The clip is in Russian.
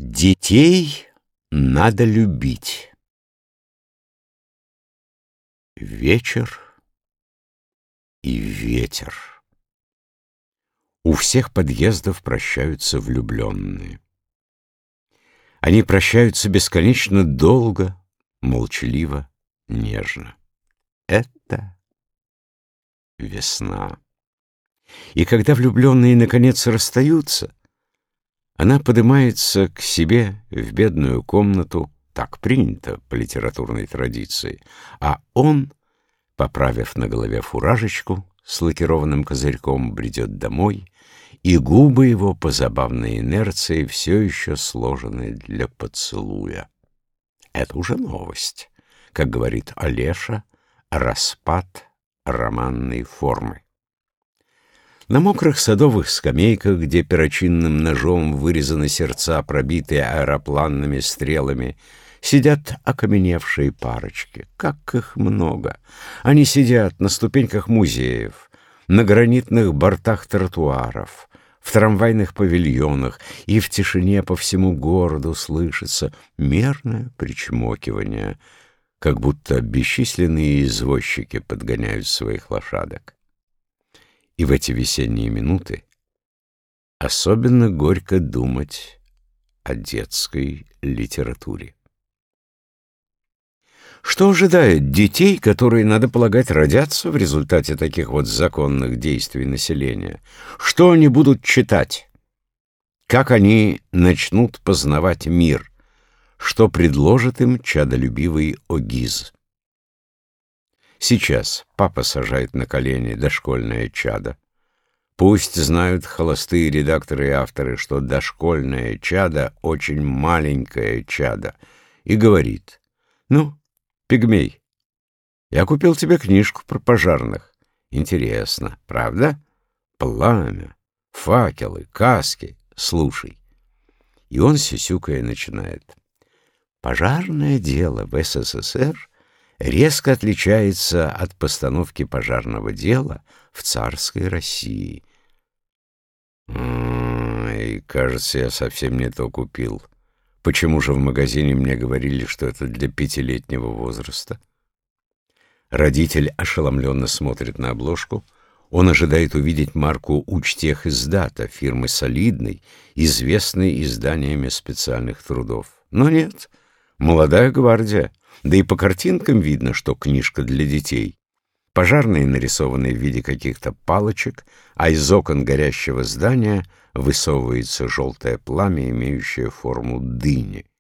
Детей надо любить. Вечер и ветер. У всех подъездов прощаются влюбленные. Они прощаются бесконечно долго, молчаливо, нежно. Это весна. И когда влюбленные наконец расстаются, она поднимается к себе в бедную комнату, так принято по литературной традиции, а он, поправив на голове фуражечку с лакированным козырьком, бредет домой, и губы его по забавной инерции все еще сложены для поцелуя. Это уже новость, как говорит Олеша, распад романной формы. На мокрых садовых скамейках, где перочинным ножом вырезаны сердца, пробитые аэропланными стрелами, сидят окаменевшие парочки. Как их много! Они сидят на ступеньках музеев, на гранитных бортах тротуаров, в трамвайных павильонах, и в тишине по всему городу слышится мерное причмокивание, как будто бесчисленные извозчики подгоняют своих лошадок. И в эти весенние минуты особенно горько думать о детской литературе. Что ожидает детей, которые, надо полагать, родятся в результате таких вот законных действий населения? Что они будут читать? Как они начнут познавать мир? Что предложит им чадолюбивый Огиз? Сейчас папа сажает на колени дошкольное чадо. Пусть знают холостые редакторы и авторы, что дошкольное чадо — очень маленькое чадо, и говорит: «Ну, пигмей, я купил тебе книжку про пожарных. Интересно, правда? Пламя, факелы, каски. Слушай». И он, сюсюкая, начинает: «Пожарное дело в СССР резко отличается от постановки пожарного дела в царской России». И, кажется, я совсем не то купил. Почему же в магазине мне говорили, что это для 5-летнего возраста? Родитель ошеломленно смотрит на обложку. Он ожидает увидеть марку «Учтехиздата», фирмы солидной, известной изданиями специальных трудов. Но нет, «Молодая гвардия». Да и по картинкам видно, что книжка для детей. Пожарные нарисованы в виде каких-то палочек, а из окон горящего здания высовывается желтое пламя, имеющее форму дыни.